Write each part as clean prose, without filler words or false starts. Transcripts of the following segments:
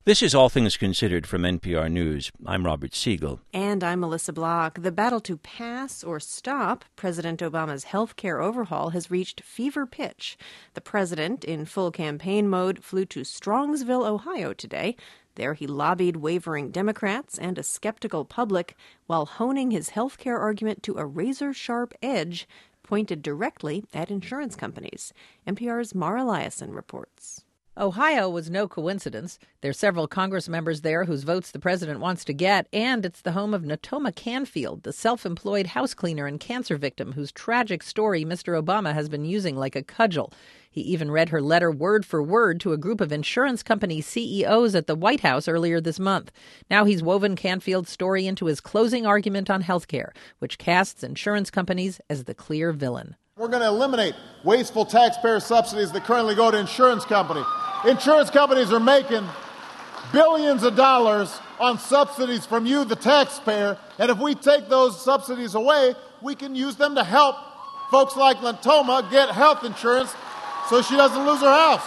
This is All Things Considered from NPR News. I'm Robert Siegel. And I'm Melissa Block. The battle to pass or stop President Obama's health care overhaul has reached fever pitch. The president, in full campaign mode, flew to Strongsville, Ohio today. There he lobbied wavering Democrats and a skeptical public while honing his health care argument to a razor-sharp edge pointed directly at insurance companies. NPR's Mara Liasson reports. Ohio was no coincidence. There are several Congress members there whose votes the president wants to get, and it's the home of Natoma Canfield, the self-employed house cleaner and cancer victim whose tragic story Mr. Obama has been using like a cudgel. He even read her letter word for word to a group of insurance company CEOs at the White House earlier this month. Now he's woven Canfield's story into his closing argument on health care, which casts insurance companies as the clear villain. We're going to eliminate wasteful taxpayer subsidies that currently go to insurance companies. Insurance companies are making billions of dollars on subsidies from you, the taxpayer, and if we take those subsidies away, we can use them to help folks like Natoma get health insurance so she doesn't lose her house.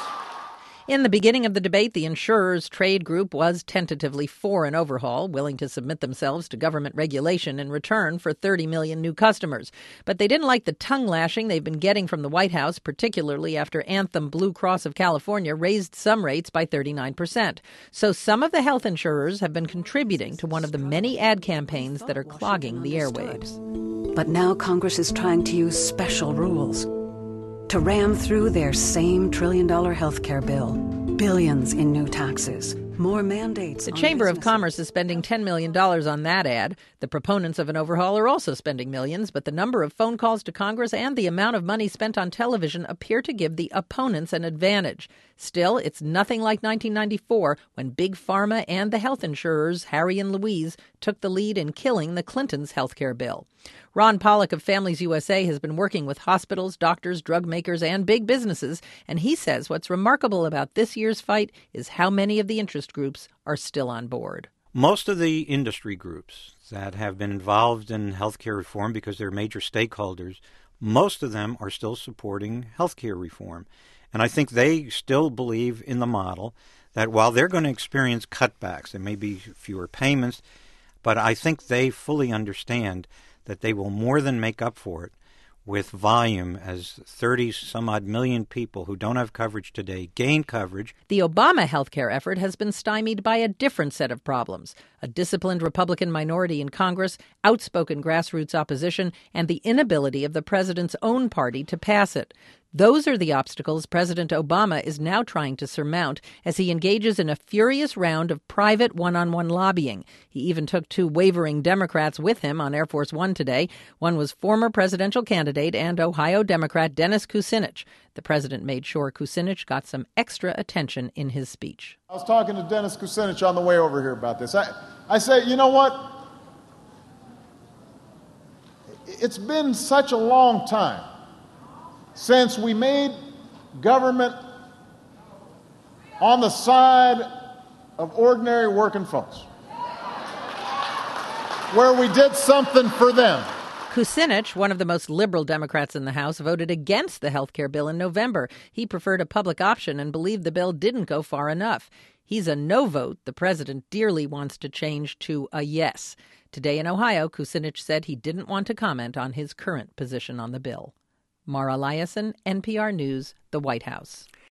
In the beginning of the debate, the insurers' trade group was tentatively for an overhaul, willing to submit themselves to government regulation in return for 30 million new customers. But they didn't like the tongue-lashing they've been getting from the White House, particularly after Anthem Blue Cross of California raised some rates by 39%. So some of the health insurers have been contributing to one of the many ad campaigns that are clogging the airwaves. But now Congress is trying to use special rules to ram through their same trillion-dollar health care bill. Billions in new taxes. More mandates. The Chamber of Commerce is spending $10 million on that ad. The proponents of an overhaul are also spending millions, but the number of phone calls to Congress and the amount of money spent on television appear to give the opponents an advantage. Still, it's nothing like 1994, when Big Pharma and the health insurers, Harry and Louise, took the lead in killing the Clintons' health care bill. Ron Pollock of Families USA has been working with hospitals, doctors, drug makers, and big businesses, and he says what's remarkable about this year's fight is how many of the interest groups are still on board. Most of the industry groups that have been involved in healthcare reform, because they're major stakeholders, most of them are still supporting healthcare reform. And I think they still believe in the model that while they're going to experience cutbacks, there may be fewer payments, but I think they fully understand that they will more than make up for it with volume as 30-some-odd million people who don't have coverage today gain coverage. The Obama health care effort has been stymied by a different set of problems: a disciplined Republican minority in Congress, outspoken grassroots opposition, and the inability of the president's own party to pass it. Those are the obstacles President Obama is now trying to surmount as he engages in a furious round of private one-on-one lobbying. He even took two wavering Democrats with him on Air Force One today. One was former presidential candidate and Ohio Democrat Dennis Kucinich. The president made sure Kucinich got some extra attention in his speech. I was talking to Dennis Kucinich on the way over here about this. I said, you know what? It's been such a long time since we made government on the side of ordinary working folks, where we did something for them. Kucinich, one of the most liberal Democrats in the House, voted against the health care bill in November. He preferred a public option and believed the bill didn't go far enough. He's a no vote the president dearly wants to change to a yes. Today in Ohio, Kucinich said he didn't want to comment on his current position on the bill. Mara Liasson, NPR News, the White House.